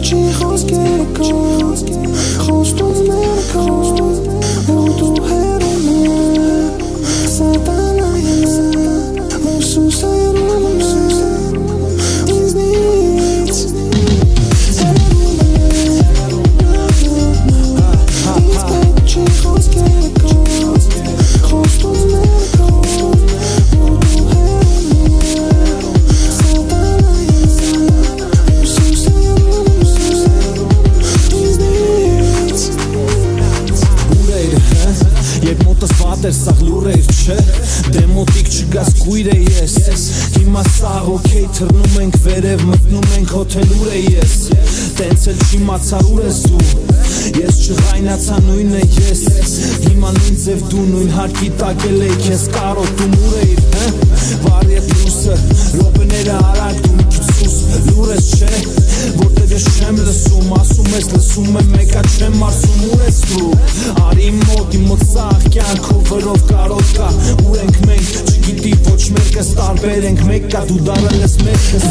Սաղ լուրեր չէ, դեմոտիկ չգաս կույր է ես Հիմա սաղ ոքեյ թրնում ենք վերև, մտնում ենք հոթել ուր է ես Տենց էլ չիմացար ուր ես դու, ես չղայնացա նույն է ես Հիմա նույն ձև դու նույն հարկի տակել էի քեզ կարոտում ուր էիր Վար ետ լուսը, ռոպեները արագ դու մի քիչ սուս լուր ես չէ Որտև ես չեմ լսում, ասում ես լսում եմ մեկա չեմ մարսում ուր ես դու Արի մոտ, իմ մոտ սաղ կյանքով վրով կարոտ կա Ուր ենք մենք, չգիտի ոչ մերկս տարբեր ենք մեկ կա դու դարել ես մերկս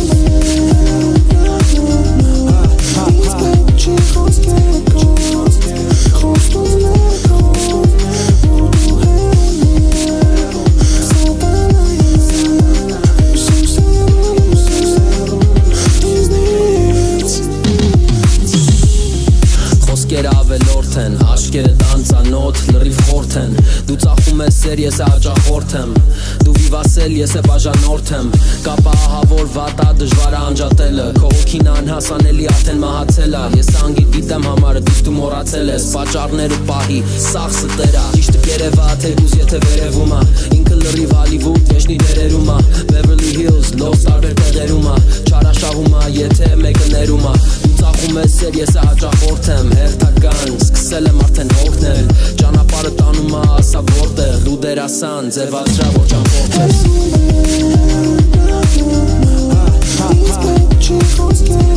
Խոսքերը ավելորդ են, աշկերը տանցանոտ, լրիվ խորդ են Դու ծախում ես սեր, ես է հաճախորդ եմ Դու վիվասել, ես է բաժանորդ եմ Կապա ահավոր վատա, դժվար է անջատելը Քո հոգին անհասանելի արդեն մահացել է Ես անգիտ գիտեմ համարը, դուք դու մոռացել ես Պաճառներ ու պահի, սաղ ստերա Ճիշտը կերևա, թեկուզ եթե վերևում է Ինքը լրիվ Հալիվուդ, եշնի ներերում է Beverly Hills, Lost տարբեր տեղերում է Չարաշահում է, եթե մեկը ներում է Ծախում ես սեր, ես է հաճախորդ եմ Հերթական, սկսել եմ արդեն հոգնել Ճանապարհը տանում է ասա որտեղ Դու դերասան, ձևացրա որ ճամփորդ ես